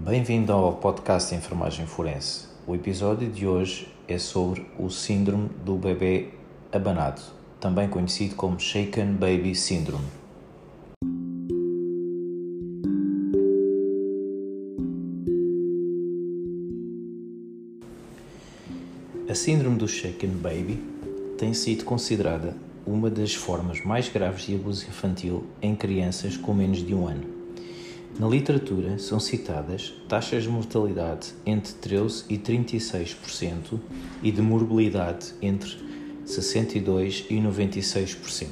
Bem-vindo ao podcast de Enfermagem Forense. O episódio de hoje é sobre o síndrome do bebê abanado, também conhecido como Shaken Baby Syndrome. A síndrome do Shaken Baby tem sido considerada uma das formas mais graves de abuso infantil em crianças com menos de 1 ano. Na literatura são citadas taxas de mortalidade entre 13% e 36% e de morbilidade entre 62% e 96%.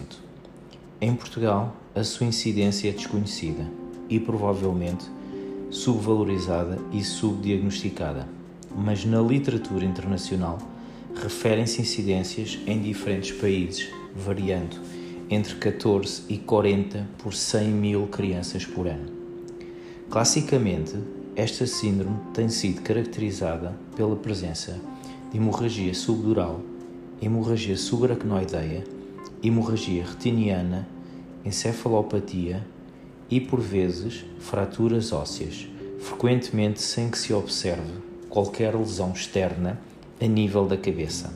Em Portugal, a sua incidência é desconhecida e provavelmente subvalorizada e subdiagnosticada, mas na literatura internacional referem-se incidências em diferentes países, variando entre 14 e 40 por 100 mil crianças por ano. Classicamente, esta síndrome tem sido caracterizada pela presença de hemorragia subdural, hemorragia subaracnoideia, hemorragia retiniana, encefalopatia e, por vezes, fraturas ósseas, frequentemente sem que se observe qualquer lesão externa a nível da cabeça.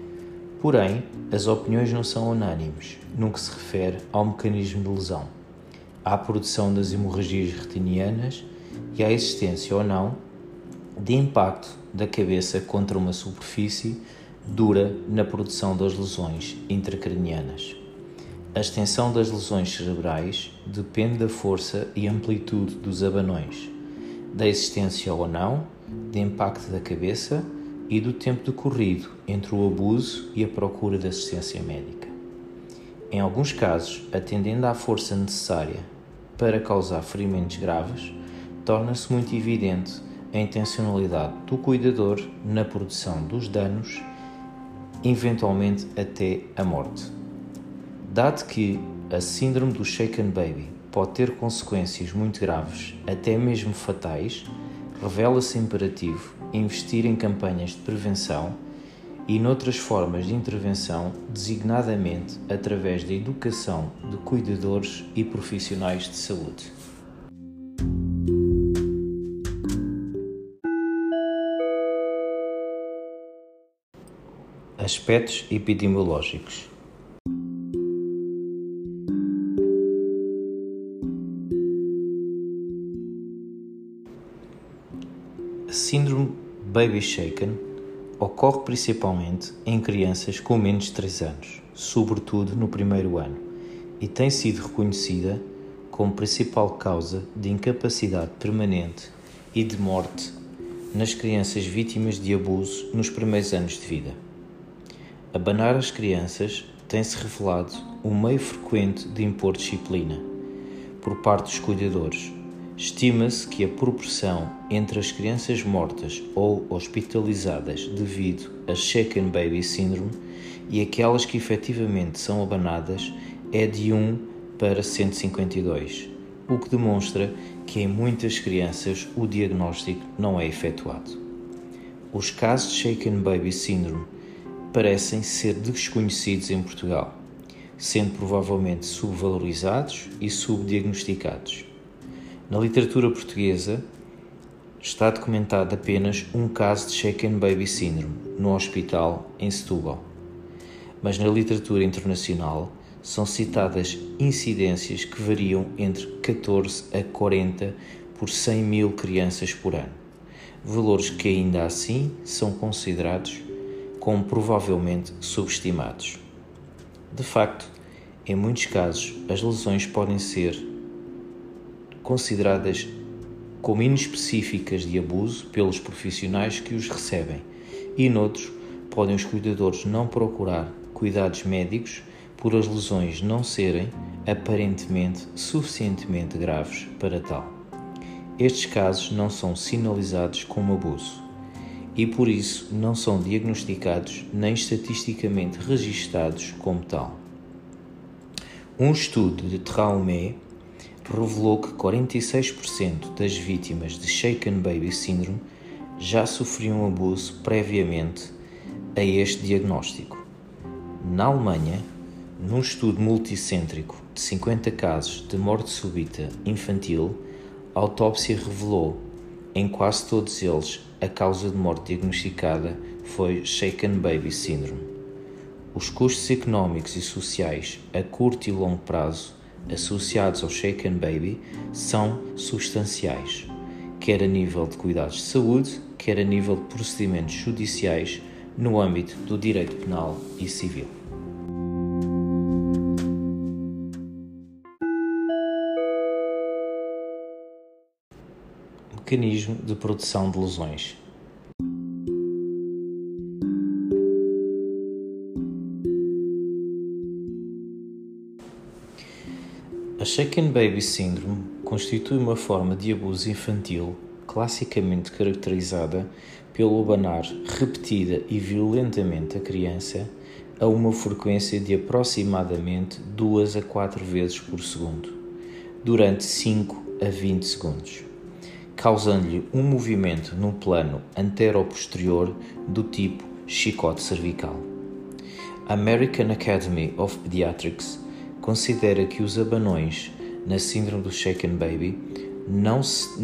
Porém, as opiniões não são unânimes no que se refere ao mecanismo de lesão, à produção das hemorragias retinianas e à existência ou não de impacto da cabeça contra uma superfície dura na produção das lesões intracranianas. A extensão das lesões cerebrais depende da força e amplitude dos abanões, da existência ou não de impacto da cabeça e do tempo decorrido entre o abuso e a procura de assistência médica. Em alguns casos, atendendo à força necessária para causar ferimentos graves, torna-se muito evidente a intencionalidade do cuidador na produção dos danos, eventualmente até a morte. Dado que a síndrome do Shaken Baby pode ter consequências muito graves, até mesmo fatais, revela-se imperativo investir em campanhas de prevenção e noutras formas de intervenção, designadamente através da educação de cuidadores e profissionais de saúde. Aspectos epidemiológicos. A síndrome Baby Shaken ocorre principalmente em crianças com menos de 3 anos, sobretudo no primeiro ano, e tem sido reconhecida como principal causa de incapacidade permanente e de morte nas crianças vítimas de abuso nos primeiros anos de vida. Abanar as crianças tem-se revelado um meio frequente de impor disciplina por parte dos cuidadores. Estima-se que a proporção entre as crianças mortas ou hospitalizadas devido a Shaken Baby Syndrome e aquelas que efetivamente são abanadas é de 1 para 152, o que demonstra que em muitas crianças o diagnóstico não é efetuado. Os casos de Shaken Baby Syndrome parecem ser desconhecidos em Portugal, sendo provavelmente subvalorizados e subdiagnosticados. Na literatura portuguesa, está documentado apenas um caso de Shaken Baby Syndrome no hospital em Setúbal. Mas na literatura internacional são citadas incidências que variam entre 14 a 40 por 100 mil crianças por ano, valores que ainda assim são considerados como provavelmente subestimados. De facto, em muitos casos, as lesões podem ser consideradas como inespecíficas de abuso pelos profissionais que os recebem e noutros podem os cuidadores não procurar cuidados médicos por as lesões não serem aparentemente suficientemente graves para tal. Estes casos não são sinalizados como abuso e por isso não são diagnosticados nem estatisticamente registados como tal. Um estudo de Traumé revelou que 46% das vítimas de Shaken Baby Syndrome já sofriam abuso previamente a este diagnóstico. Na Alemanha, num estudo multicêntrico de 50 casos de morte súbita infantil, a autópsia revelou Em quase todos eles, a causa de morte diagnosticada foi Shaken Baby Syndrome. Os custos económicos e sociais a curto e longo prazo associados ao Shaken Baby são substanciais, quer a nível de cuidados de saúde, quer a nível de procedimentos judiciais no âmbito do direito penal e civil. Mecanismo de produção de lesões. A Shaken Baby Syndrome constitui uma forma de abuso infantil classicamente caracterizada pelo abanar repetida e violentamente a criança a uma frequência de aproximadamente 2 a 4 vezes por segundo, durante 5 a 20 segundos, causando-lhe um movimento no plano antero-posterior do tipo chicote cervical. A American Academy of Pediatrics considera que os abanões na síndrome do Shaken Baby não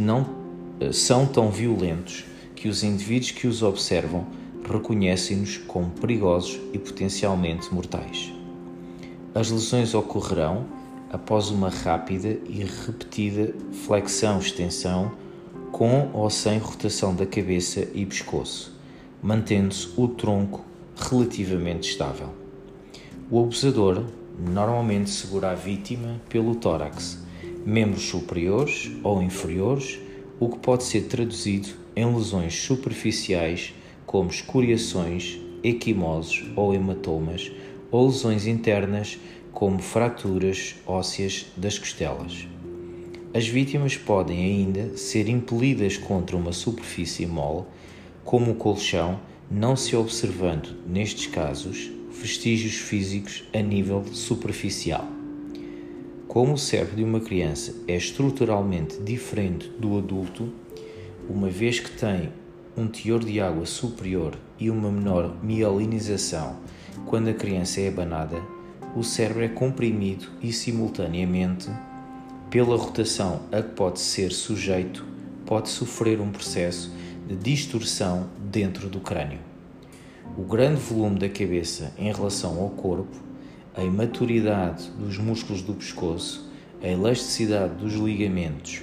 são tão violentos que os indivíduos que os observam reconhecem-nos como perigosos e potencialmente mortais. As lesões ocorrerão após uma rápida e repetida flexão-extensão com ou sem rotação da cabeça e pescoço, mantendo-se o tronco relativamente estável. O abusador normalmente segura a vítima pelo tórax, membros superiores ou inferiores, o que pode ser traduzido em lesões superficiais como escoriações, equimoses ou hematomas, ou lesões internas como fraturas ósseas das costelas. As vítimas podem ainda ser impelidas contra uma superfície mole, como o colchão, não se observando, nestes casos, vestígios físicos a nível superficial. Como o cérebro de uma criança é estruturalmente diferente do adulto, uma vez que tem um teor de água superior e uma menor mielinização quando a criança é abanada, o cérebro é comprimido e, simultaneamente, pela rotação a que pode ser sujeito, pode sofrer um processo de distorção dentro do crânio. O grande volume da cabeça em relação ao corpo, a imaturidade dos músculos do pescoço, a elasticidade dos ligamentos,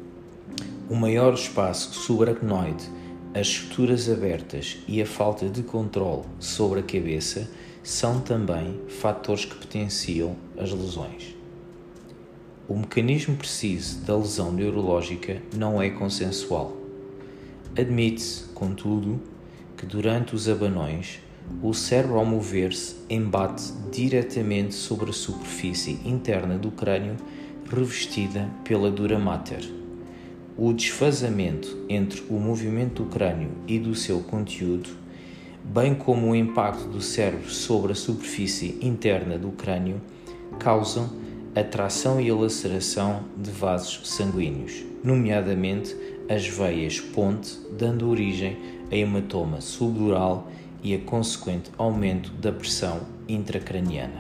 o maior espaço subaracnoide, as suturas abertas e a falta de controle sobre a cabeça são também fatores que potenciam as lesões. O mecanismo preciso da lesão neurológica não é consensual. Admite-se, contudo, que durante os abanões, o cérebro ao mover-se embate diretamente sobre a superfície interna do crânio revestida pela dura mater. O desfazamento entre o movimento do crânio e do seu conteúdo, bem como o impacto do cérebro sobre a superfície interna do crânio, causam a tração e a laceração de vasos sanguíneos, nomeadamente as veias ponte, dando origem a hematoma subdural e a consequente aumento da pressão intracraniana.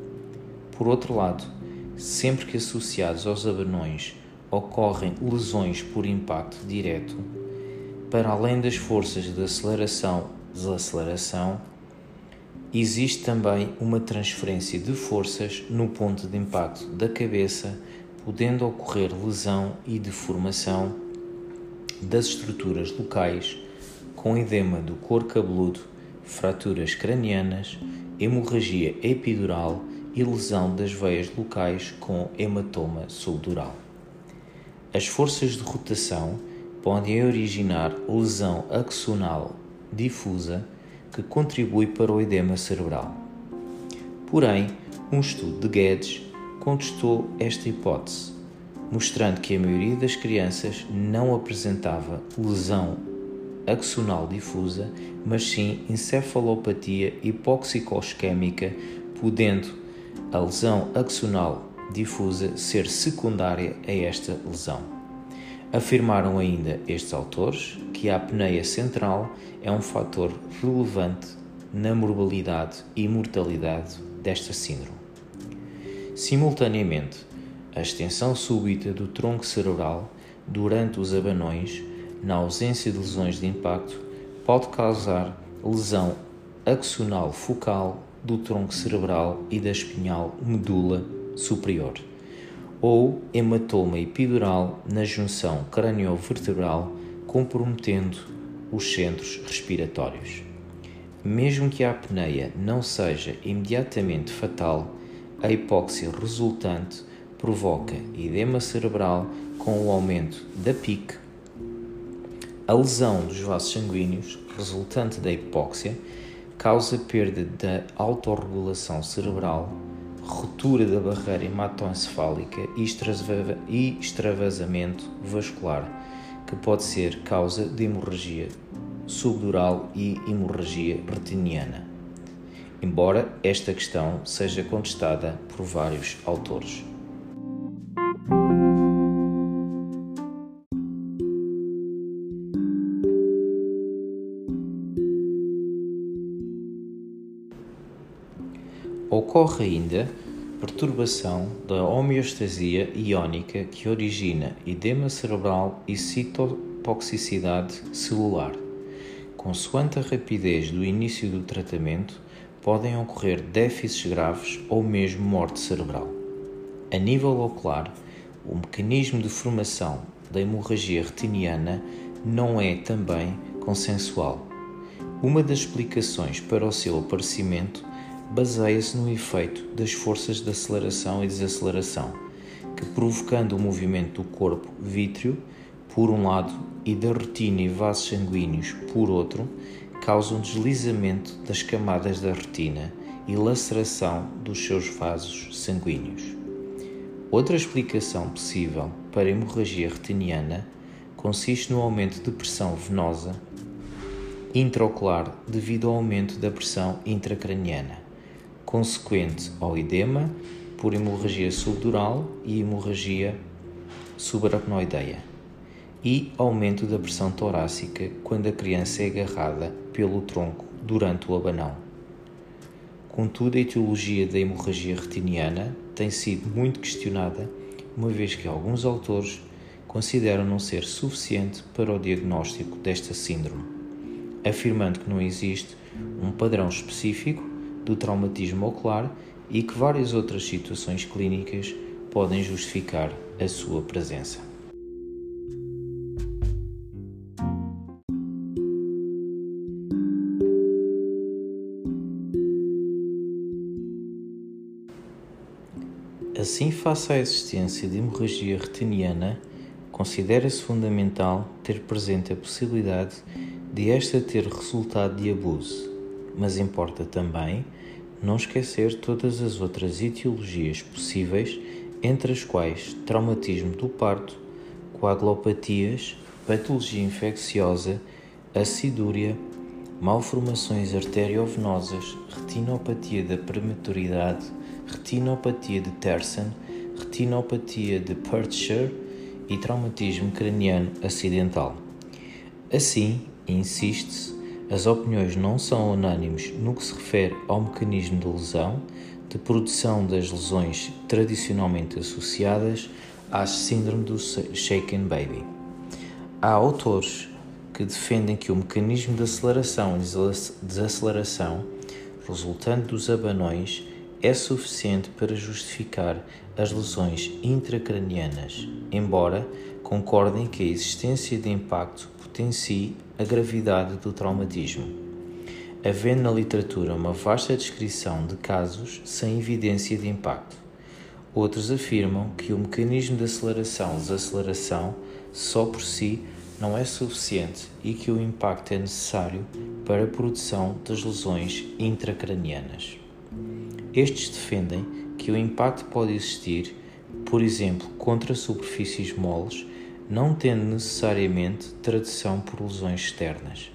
Por outro lado, sempre que associados aos abanões ocorrem lesões por impacto direto, para além das forças de aceleração-desaceleração, existe também uma transferência de forças no ponto de impacto da cabeça, podendo ocorrer lesão e deformação das estruturas locais, com edema do couro cabeludo, fraturas cranianas, hemorragia epidural e lesão das veias locais com hematoma subdural. As forças de rotação podem originar lesão axonal difusa que contribui para o edema cerebral. Porém, um estudo de Guedes contestou esta hipótese, mostrando que a maioria das crianças não apresentava lesão axonal difusa, mas sim encefalopatia hipoxico-isquémica, podendo a lesão axonal difusa ser secundária a esta lesão. Afirmaram ainda estes autores que a apneia central é um fator relevante na morbilidade e mortalidade desta síndrome. Simultaneamente, a extensão súbita do tronco cerebral durante os abanões na ausência de lesões de impacto, pode causar lesão axonal focal do tronco cerebral e da espinhal medula superior, ou hematoma epidural na junção crânio-vertebral, comprometendo os centros respiratórios. Mesmo que a apneia não seja imediatamente fatal, a hipóxia resultante provoca edema cerebral com o aumento da PIC. A lesão dos vasos sanguíneos resultante da hipóxia causa perda da autorregulação cerebral, ruptura da barreira hematoencefálica e extravasamento vascular, que pode ser causa de hemorragia subdural e hemorragia retiniana, embora esta questão seja contestada por vários autores. Ocorre ainda perturbação da homeostasia iónica que origina edema cerebral e citotoxicidade celular. Consoante a rapidez do início do tratamento, podem ocorrer déficits graves ou mesmo morte cerebral. A nível ocular, o mecanismo de formação da hemorragia retiniana não é também consensual. Uma das explicações para o seu aparecimento baseia-se no efeito das forças de aceleração e desaceleração, que, provocando o movimento do corpo vítreo, por um lado, e da retina e vasos sanguíneos, por outro, causam deslizamento das camadas da retina e laceração dos seus vasos sanguíneos. Outra explicação possível para a hemorragia retiniana consiste no aumento de pressão venosa intraocular devido ao aumento da pressão intracraniana, consequente ao edema por hemorragia subdural e hemorragia subaracnoideia, e aumento da pressão torácica quando a criança é agarrada pelo tronco durante o abanão. Contudo, a etiologia da hemorragia retiniana tem sido muito questionada, uma vez que alguns autores consideram não ser suficiente para o diagnóstico desta síndrome, afirmando que não existe um padrão específico do traumatismo ocular e que várias outras situações clínicas podem justificar a sua presença. Assim, face à existência de hemorragia retiniana, considera-se fundamental ter presente a possibilidade de esta ter resultado de abuso, mas importa também não esquecer todas as outras etiologias possíveis, entre as quais traumatismo do parto, coagulopatias, patologia infecciosa, acidúria, malformações arteriovenosas, retinopatia da prematuridade, retinopatia de Terson, retinopatia de Purtscher e traumatismo craniano acidental. Assim, insiste-se, as opiniões não são unânimes no que se refere ao mecanismo de lesão, de produção das lesões tradicionalmente associadas à síndrome do Shaken Baby. Há autores que defendem que o mecanismo de aceleração e desaceleração resultante dos abanões é suficiente para justificar as lesões intracranianas, embora concordem que a existência de impacto potencie a gravidade do traumatismo, havendo na literatura uma vasta descrição de casos sem evidência de impacto. Outros afirmam que o mecanismo de aceleração e desaceleração só por si não é suficiente e que o impacto é necessário para a produção das lesões intracranianas. Estes defendem que o impacto pode existir, por exemplo, contra superfícies moles, não tendo necessariamente tradução por lesões externas,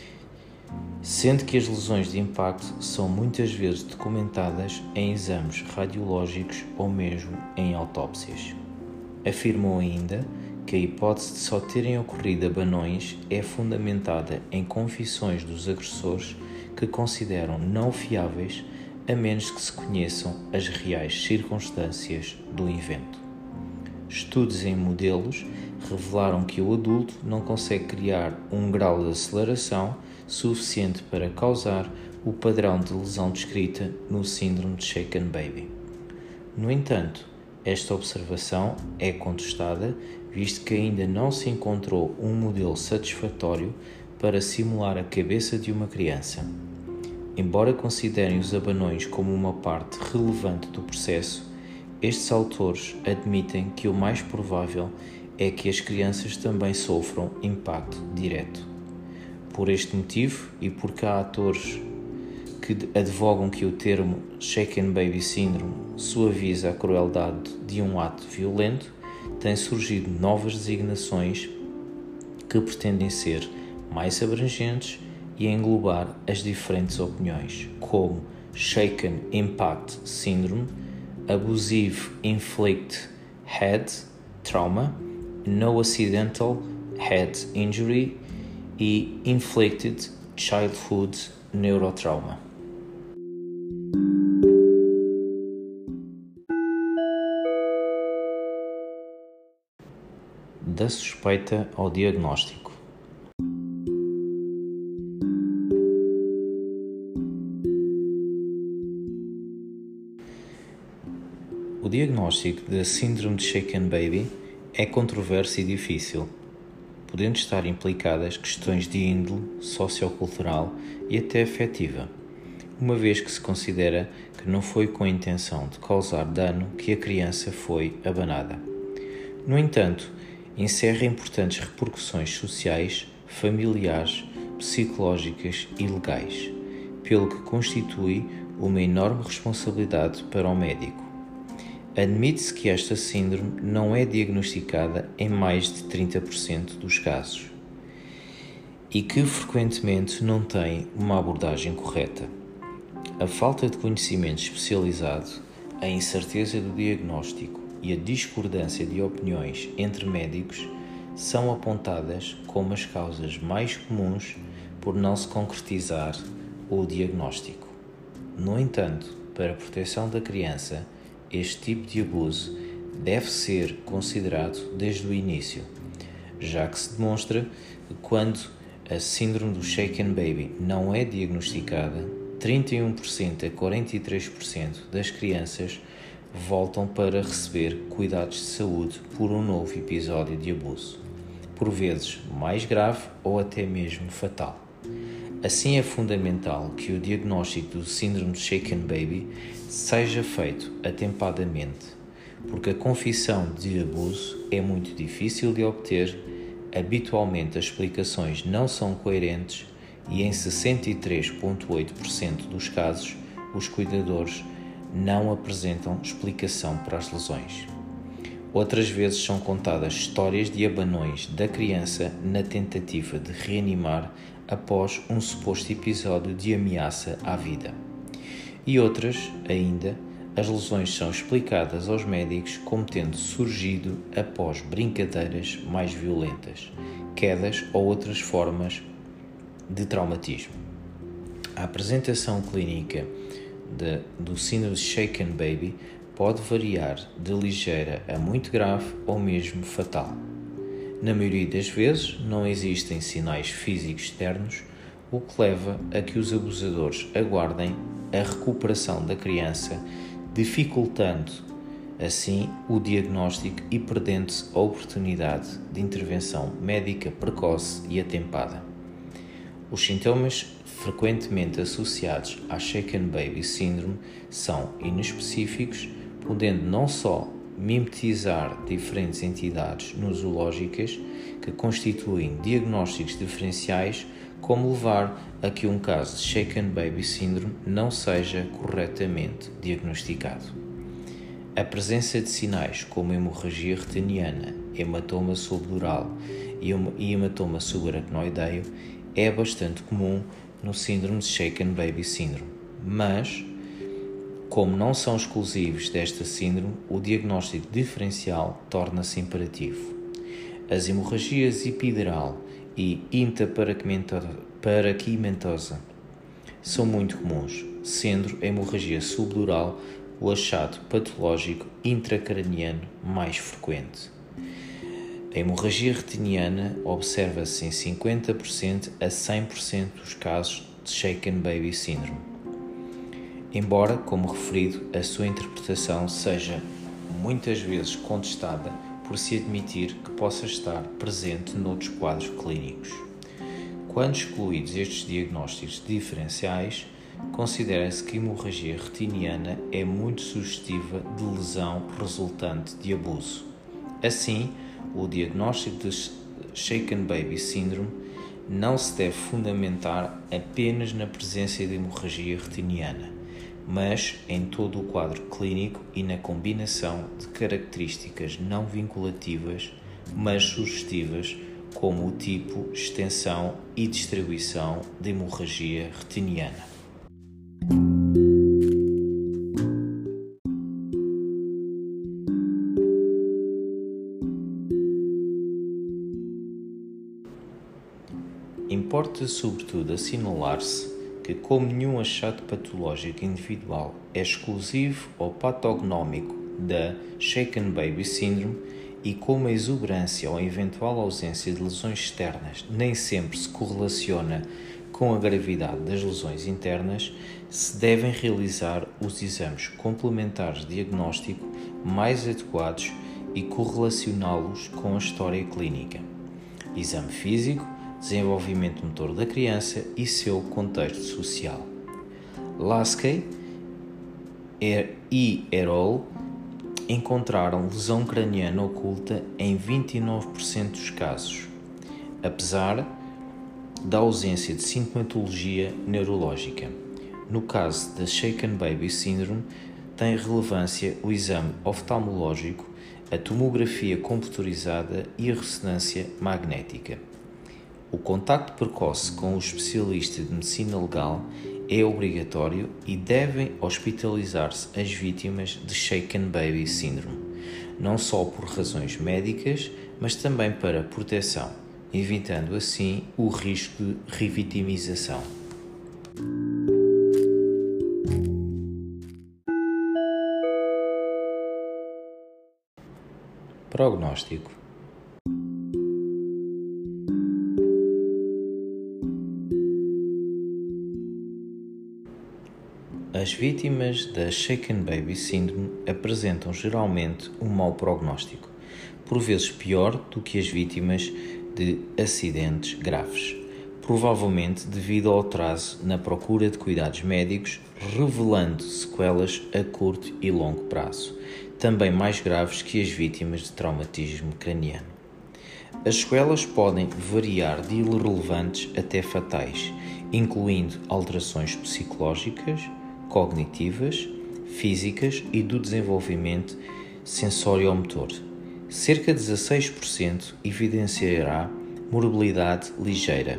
sendo que as lesões de impacto são muitas vezes documentadas em exames radiológicos ou mesmo em autópsias. Afirmam ainda que a hipótese de só terem ocorrido abanões é fundamentada em confissões dos agressores que consideram não fiáveis, a menos que se conheçam as reais circunstâncias do evento. Estudos em modelos revelaram que o adulto não consegue criar um grau de aceleração suficiente para causar o padrão de lesão descrita no síndrome de Shaken Baby. No entanto, esta observação é contestada, visto que ainda não se encontrou um modelo satisfatório para simular a cabeça de uma criança. Embora considerem os abanões como uma parte relevante do processo, estes autores admitem que o mais provável é que as crianças também sofram impacto direto. Por este motivo, e porque há autores que advogam que o termo Shaken Baby Syndrome suaviza a crueldade de um ato violento, têm surgido novas designações que pretendem ser mais abrangentes e englobar as diferentes opiniões, como Shaken Impact Syndrome, Abusive Inflict Head Trauma, No Accidental Head Injury e Inflicted Childhood Neurotrauma. Da suspeita ao diagnóstico. O diagnóstico da síndrome de Shaken Baby é controverso e difícil, podendo estar implicadas questões de índole sociocultural e até afetiva, uma vez que se considera que não foi com a intenção de causar dano que a criança foi abanada. No entanto, encerra importantes repercussões sociais, familiares, psicológicas e legais, pelo que constitui uma enorme responsabilidade para o médico. Admite-se que esta síndrome não é diagnosticada em mais de 30% dos casos e que frequentemente não tem uma abordagem correta. A falta de conhecimento especializado, a incerteza do diagnóstico e a discordância de opiniões entre médicos são apontadas como as causas mais comuns por não se concretizar o diagnóstico. No entanto, para a proteção da criança, este tipo de abuso deve ser considerado desde o início, já que se demonstra que quando a síndrome do Shaken Baby não é diagnosticada, 31% a 43% das crianças voltam para receber cuidados de saúde por um novo episódio de abuso, por vezes mais grave ou até mesmo fatal. Assim, é fundamental que o diagnóstico do síndrome de Shaken Baby seja feito atempadamente, porque a confissão de abuso é muito difícil de obter, habitualmente as explicações não são coerentes e em 63,8% dos casos os cuidadores não apresentam explicação para as lesões. Outras vezes são contadas histórias de abanões da criança na tentativa de reanimar após um suposto episódio de ameaça à vida. E outras, ainda, as lesões são explicadas aos médicos como tendo surgido após brincadeiras mais violentas, quedas ou outras formas de traumatismo. A apresentação clínica do síndrome de Shaken Baby pode variar de ligeira a muito grave ou mesmo fatal. Na maioria das vezes, não existem sinais físicos externos, o que leva a que os abusadores aguardem a recuperação da criança, dificultando assim o diagnóstico e perdendo-se a oportunidade de intervenção médica precoce e atempada. Os sintomas frequentemente associados à Shaken Baby Syndrome são inespecíficos, podendo não só mimetizar diferentes entidades nosológicas que constituem diagnósticos diferenciais, como levar a que um caso de Shaken Baby Syndrome não seja corretamente diagnosticado. A presença de sinais como hemorragia retiniana, hematoma subdural e hematoma subaracnoideo é bastante comum no síndrome de Shaken Baby Syndrome, mas, como não são exclusivos desta síndrome, o diagnóstico diferencial torna-se imperativo. As hemorragias epidural e intaparaquimentosa são muito comuns, sendo a hemorragia subdural o achado patológico intracraniano mais frequente. A hemorragia retiniana observa-se em 50% a 100% dos casos de Shaken Baby Syndrome, embora, como referido, a sua interpretação seja muitas vezes contestada por se admitir que possa estar presente noutros quadros clínicos. Quando excluídos estes diagnósticos diferenciais, considera-se que a hemorragia retiniana é muito sugestiva de lesão resultante de abuso. Assim, o diagnóstico de Shaken Baby Syndrome não se deve fundamentar apenas na presença de hemorragia retiniana, mas em todo o quadro clínico e na combinação de características não vinculativas, mas sugestivas, como o tipo, extensão e distribuição de hemorragia retiniana. Importa sobretudo assinalar-se que, como nenhum achado patológico individual é exclusivo ou patognómico da Shaken Baby Syndrome e como a exuberância ou a eventual ausência de lesões externas nem sempre se correlaciona com a gravidade das lesões internas, se devem realizar os exames complementares de diagnóstico mais adequados e correlacioná-los com a história clínica, exame físico, desenvolvimento motor da criança e seu contexto social. Lasky e Erol encontraram lesão craniana oculta em 29% dos casos, apesar da ausência de sintomatologia neurológica. No caso da Shaken Baby Syndrome, tem relevância o exame oftalmológico, a tomografia computurizada e a ressonância magnética. O contacto precoce com o especialista de medicina legal é obrigatório e devem hospitalizar-se as vítimas de Shaken Baby Syndrome, não só por razões médicas, mas também para proteção, evitando assim o risco de revitimização. Prognóstico. As vítimas da Shaken Baby Syndrome apresentam geralmente um mau prognóstico, por vezes pior do que as vítimas de acidentes graves, provavelmente devido ao atraso na procura de cuidados médicos, revelando sequelas a curto e longo prazo, também mais graves que as vítimas de traumatismo craniano. As sequelas podem variar de irrelevantes até fatais, incluindo alterações psicológicas, cognitivas, físicas e do desenvolvimento sensoriomotor. Cerca de 16% evidenciará morbilidade ligeira,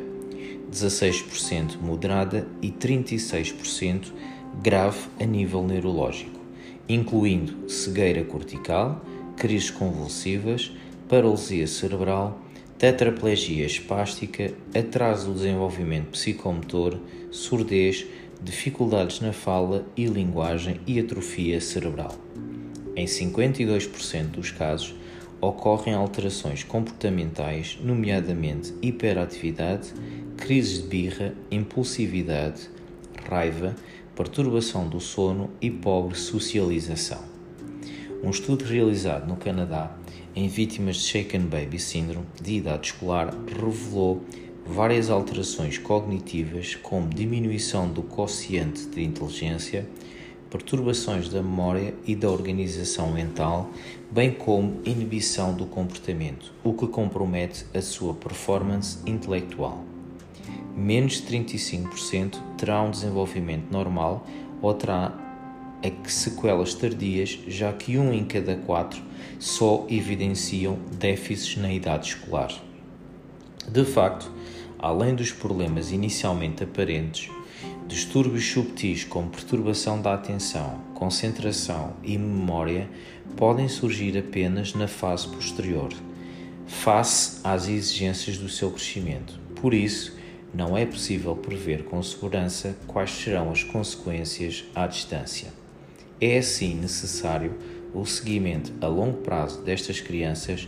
16% moderada e 36% grave a nível neurológico, incluindo cegueira cortical, crises convulsivas, paralisia cerebral, tetraplegia espástica, atraso do desenvolvimento psicomotor, surdez, dificuldades na fala e linguagem e atrofia cerebral. Em 52% dos casos, ocorrem alterações comportamentais, nomeadamente hiperatividade, crises de birra, impulsividade, raiva, perturbação do sono e pobre socialização. Um estudo realizado no Canadá em vítimas de Shaken Baby Syndrome de idade escolar revelou várias alterações cognitivas, como diminuição do quociente de inteligência, perturbações da memória e da organização mental, bem como inibição do comportamento, o que compromete a sua performance intelectual. Menos de 35% terá um desenvolvimento normal ou terá sequelas tardias, já que 1 em cada 4 só evidenciam déficits na idade escolar. De facto, além dos problemas inicialmente aparentes, distúrbios subtis como perturbação da atenção, concentração e memória podem surgir apenas na fase posterior, face às exigências do seu crescimento. Por isso, não é possível prever com segurança quais serão as consequências à distância. É assim necessário o seguimento a longo prazo destas crianças,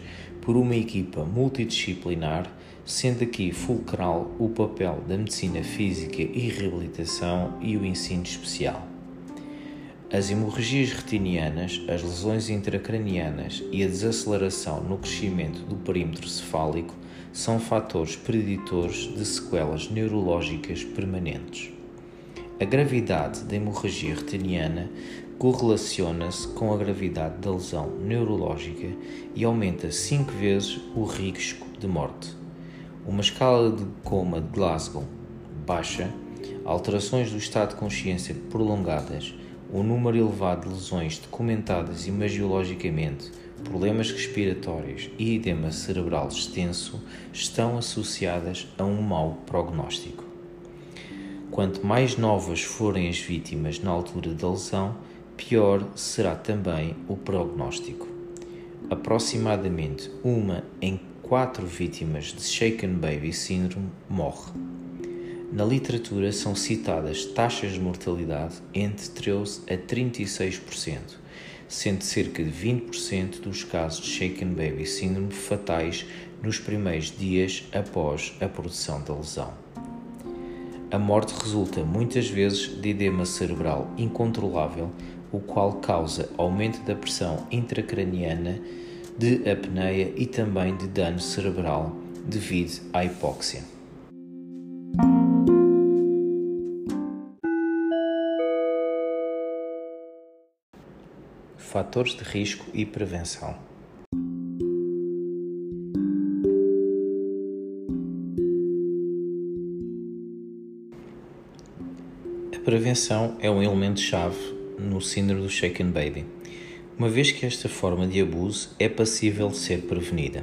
por uma equipa multidisciplinar, sendo aqui fulcral o papel da medicina física e reabilitação e o ensino especial. As hemorragias retinianas, as lesões intracranianas e a desaceleração no crescimento do perímetro cefálico são fatores preditores de sequelas neurológicas permanentes. A gravidade da hemorragia retiniana correlaciona-se com a gravidade da lesão neurológica e aumenta 5 vezes o risco de morte. Uma escala de coma de Glasgow baixa, alterações do estado de consciência prolongadas, o número elevado de lesões documentadas imagiologicamente, problemas respiratórios e edema cerebral extenso estão associadas a um mau prognóstico. Quanto mais novas forem as vítimas na altura da lesão, pior será também o prognóstico. Aproximadamente 1 em 4 vítimas de Shaken Baby Syndrome morre. Na literatura são citadas taxas de mortalidade entre 13% a 36%, sendo cerca de 20% dos casos de Shaken Baby Syndrome fatais nos primeiros dias após a produção da lesão. A morte resulta muitas vezes de edema cerebral incontrolável, o qual causa aumento da pressão intracraniana, de apneia e também de dano cerebral devido à hipóxia. Fatores de risco e prevenção. A prevenção é um elemento-chave no síndrome do Shaken Baby, uma vez que esta forma de abuso é passível de ser prevenida.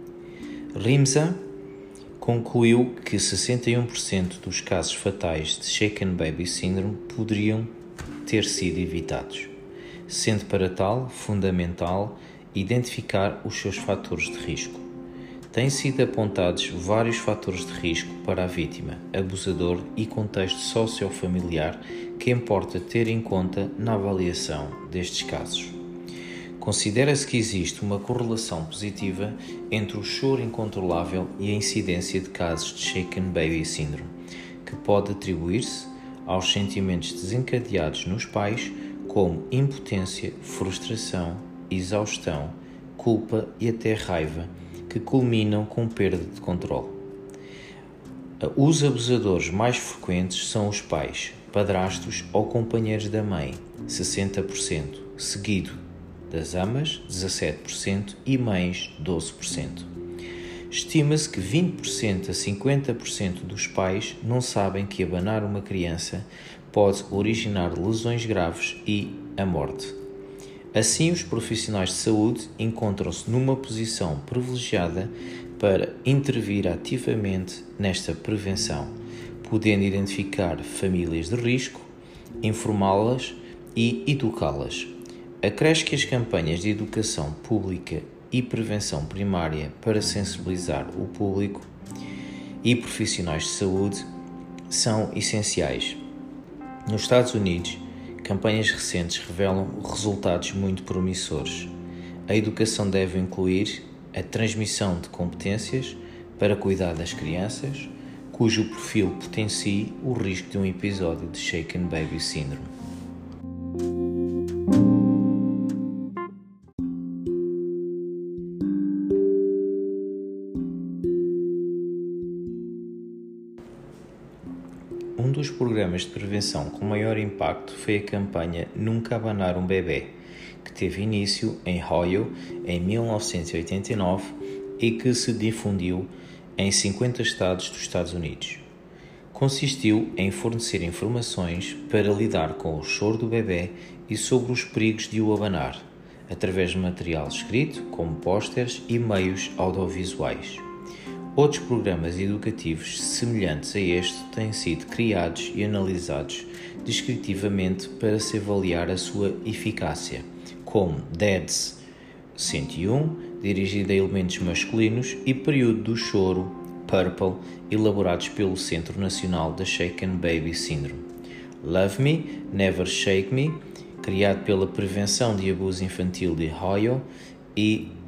Rimza concluiu que 61% dos casos fatais de Shaken Baby Syndrome poderiam ter sido evitados, sendo para tal fundamental identificar os seus fatores de risco. Têm sido apontados vários fatores de risco para a vítima, abusador e contexto sociofamiliar que importa ter em conta na avaliação destes casos. Considera-se que existe uma correlação positiva entre o choro incontrolável e a incidência de casos de Shaken Baby Syndrome, que pode atribuir-se aos sentimentos desencadeados nos pais, como impotência, frustração, exaustão, culpa e até raiva, que culminam com perda de controle. Os abusadores mais frequentes são os pais, padrastos ou companheiros da mãe, 60%, seguido das amas, 17%, e mães, 12%. Estima-se que 20% a 50% dos pais não sabem que abanar uma criança pode originar lesões graves e a morte. Assim, os profissionais de saúde encontram-se numa posição privilegiada para intervir ativamente nesta prevenção, podendo identificar famílias de risco, informá-las e educá-las. Acresce que as campanhas de educação pública e prevenção primária para sensibilizar o público e profissionais de saúde são essenciais. Nos Estados Unidos, campanhas recentes revelam resultados muito promissores. A educação deve incluir a transmissão de competências para cuidar das crianças, cujo perfil potencie o risco de um episódio de Shaken Baby Syndrome. Um dos programas de prevenção com maior impacto foi a campanha Nunca Abanar um Bebê, que teve início em Ohio em 1989 e que se difundiu em 50 estados dos Estados Unidos. Consistiu em fornecer informações para lidar com o choro do bebê e sobre os perigos de o abanar, através de material escrito, como pósteres e meios audiovisuais. Outros programas educativos semelhantes a este têm sido criados e analisados descritivamente para se avaliar a sua eficácia, como DADS 101, dirigido a elementos masculinos, e Período do Choro, Purple, elaborados pelo Centro Nacional da Shaken Baby Syndrome. Love Me, Never Shake Me, criado pela Prevenção de Abuso Infantil de Ohio, e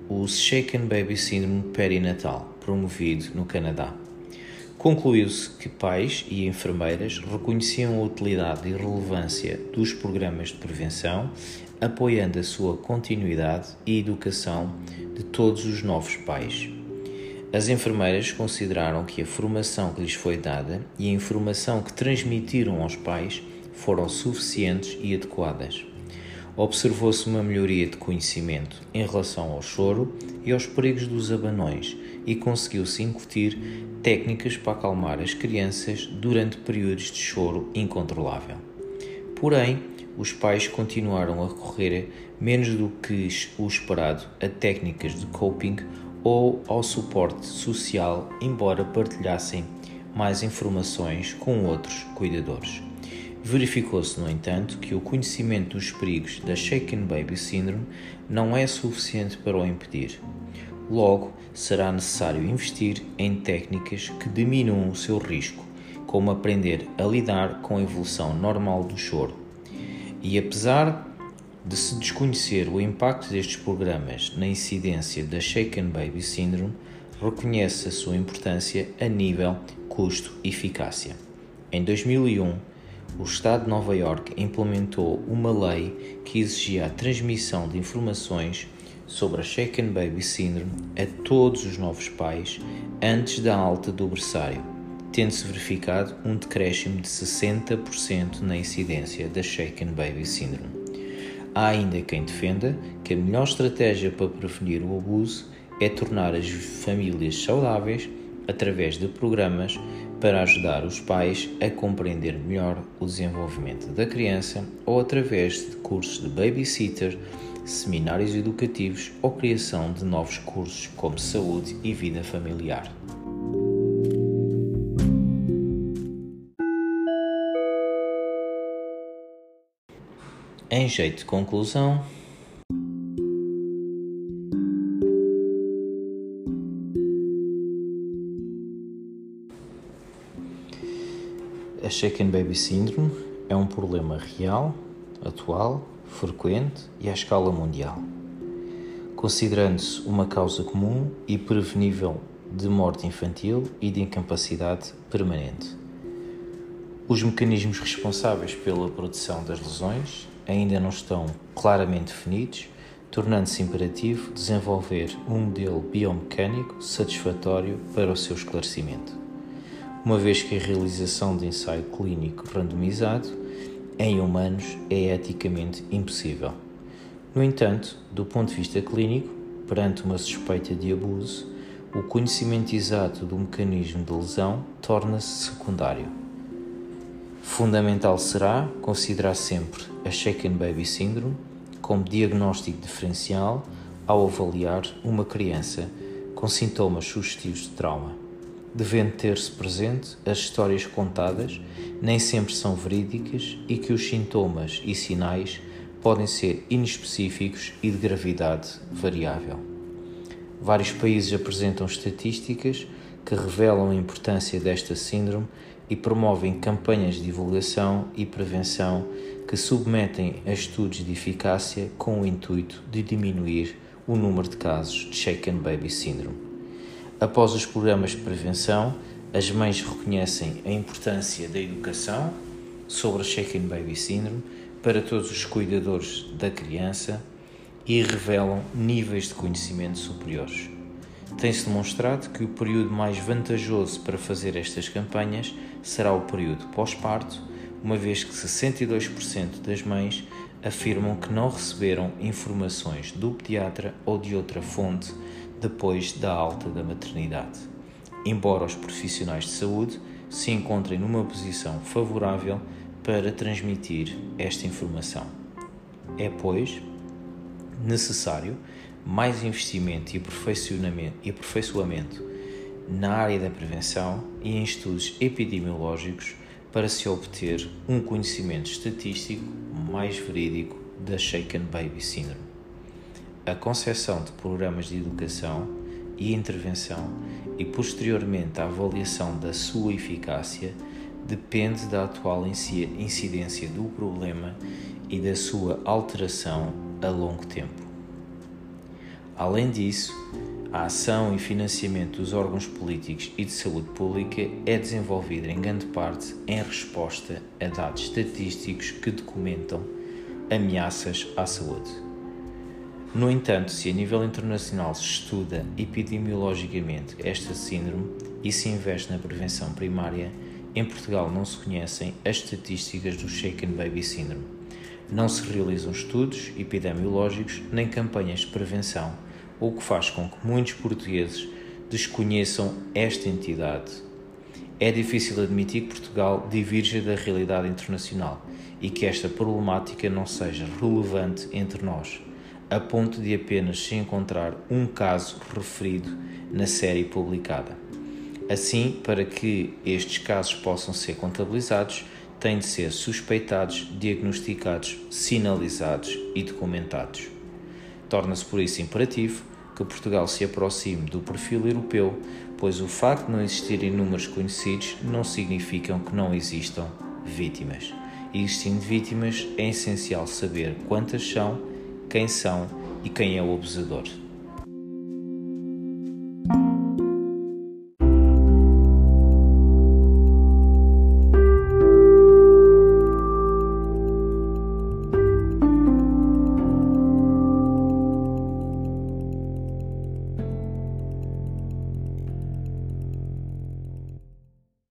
o Shaken Baby Syndrome perinatal, promovido no Canadá. Concluiu-se que pais e enfermeiras reconheciam a utilidade e relevância dos programas de prevenção, apoiando a sua continuidade e educação de todos os novos pais. As enfermeiras consideraram que a formação que lhes foi dada e a informação que transmitiram aos pais foram suficientes e adequadas. Observou-se uma melhoria de conhecimento em relação ao choro e aos perigos dos abanões e conseguiu-se incutir técnicas para acalmar as crianças durante períodos de choro incontrolável. Porém, os pais continuaram a recorrer menos do que o esperado a técnicas de coping ou ao suporte social, embora partilhassem mais informações com outros cuidadores. Verificou-se, no entanto, que o conhecimento dos perigos da Shaken Baby Syndrome não é suficiente para o impedir. Logo, será necessário investir em técnicas que diminuam o seu risco, como aprender a lidar com a evolução normal do choro. E apesar de se desconhecer o impacto destes programas na incidência da Shaken Baby Syndrome, reconhece a sua importância a nível custo-eficácia. Em 2001, o Estado de Nova Iorque implementou uma lei que exigia a transmissão de informações sobre a Shaken Baby Syndrome a todos os novos pais antes da alta do berçário, tendo-se verificado um decréscimo de 60% na incidência da Shaken Baby Syndrome. Há ainda quem defenda que a melhor estratégia para prevenir o abuso é tornar as famílias saudáveis através de programas para ajudar os pais a compreender melhor o desenvolvimento da criança ou através de cursos de babysitter, seminários educativos ou criação de novos cursos como saúde e vida familiar. Em jeito de conclusão, a Shaken Baby Syndrome é um problema real, atual, frequente e à escala mundial, considerando-se uma causa comum e prevenível de morte infantil e de incapacidade permanente. Os mecanismos responsáveis pela produção das lesões ainda não estão claramente definidos, tornando-se imperativo desenvolver um modelo biomecânico satisfatório para o seu esclarecimento, uma vez que a realização de ensaio clínico randomizado em humanos é eticamente impossível. No entanto, do ponto de vista clínico, perante uma suspeita de abuso, o conhecimento exato do mecanismo de lesão torna-se secundário. Fundamental será considerar sempre a Shaken Baby Syndrome como diagnóstico diferencial ao avaliar uma criança com sintomas sugestivos de trauma, devendo ter-se presente as histórias contadas nem sempre são verídicas e que os sintomas e sinais podem ser inespecíficos e de gravidade variável. Vários países apresentam estatísticas que revelam a importância desta síndrome e promovem campanhas de divulgação e prevenção que submetem a estudos de eficácia com o intuito de diminuir o número de casos de Shaken Baby Syndrome. Após os programas de prevenção, as mães reconhecem a importância da educação sobre a Shaken Baby Syndrome para todos os cuidadores da criança e revelam níveis de conhecimento superiores. Tem-se demonstrado que o período mais vantajoso para fazer estas campanhas será o período pós-parto, uma vez que 62% das mães afirmam que não receberam informações do pediatra ou de outra fonte depois da alta da maternidade, embora os profissionais de saúde se encontrem numa posição favorável para transmitir esta informação. É, pois, necessário mais investimento e aperfeiçoamento na área da prevenção e em estudos epidemiológicos para se obter um conhecimento estatístico mais verídico da Shaken Baby Syndrome. A concepção de programas de educação e intervenção e posteriormente a avaliação da sua eficácia depende da atual incidência do problema e da sua alteração a longo tempo. Além disso, a ação e financiamento dos órgãos políticos e de saúde pública é desenvolvida em grande parte em resposta a dados estatísticos que documentam ameaças à saúde. No entanto, se a nível internacional se estuda epidemiologicamente esta síndrome e se investe na prevenção primária, em Portugal não se conhecem as estatísticas do Shaken Baby Syndrome. Não se realizam estudos epidemiológicos nem campanhas de prevenção, o que faz com que muitos portugueses desconheçam esta entidade. É difícil admitir que Portugal divirja da realidade internacional e que esta problemática não seja relevante entre nós, a ponto de apenas se encontrar um caso referido na série publicada. Assim, para que estes casos possam ser contabilizados, têm de ser suspeitados, diagnosticados, sinalizados e documentados. Torna-se por isso imperativo que Portugal se aproxime do perfil europeu, pois o facto de não existirem números conhecidos não significa que não existam vítimas. E existindo vítimas, é essencial saber quantas são, quem é o abusador.